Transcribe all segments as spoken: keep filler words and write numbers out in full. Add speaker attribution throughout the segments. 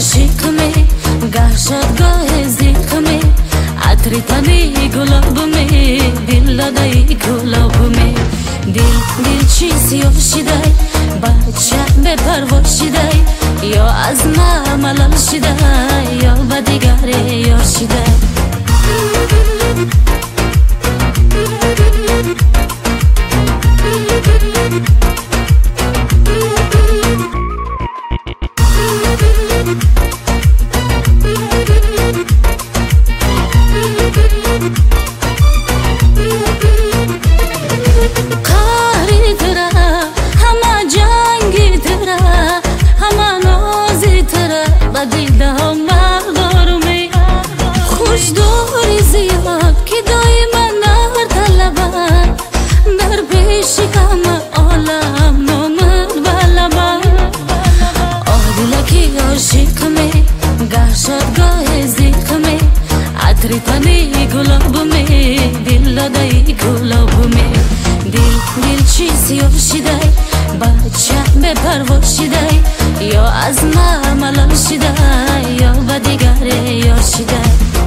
Speaker 1: عاشق می گهشت گاه زیق می عطر تنی گلاب می دل دادای گلاب می دل دل چی سیاه شده بچه به پرواز شده یا از ما ملال شده یا با دیگر یار شده تنی گلاب می دل دادای گلاب می دل دل چی سیاه شده بچه به پرواز شده یا از ما ملال شده یا با دیگر یار شده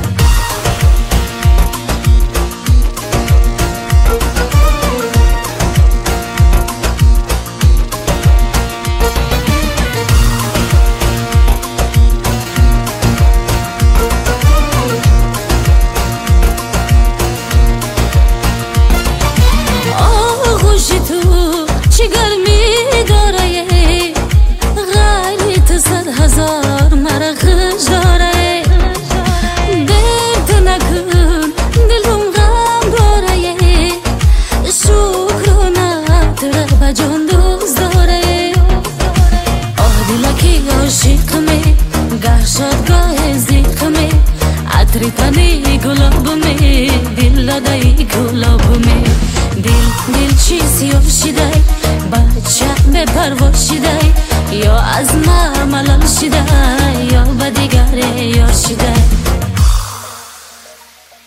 Speaker 1: چی گرمی داره غیرت صد هزار مرا خوش داره درد نکن دلم غم داره شکر و نداره با جان دوست داره آه دلکی عاشق می گهشت گاه زیق می عطر تنی گلاب می دل دادای گلاب می دل دل چی سیاه شده بچه به پرواز شده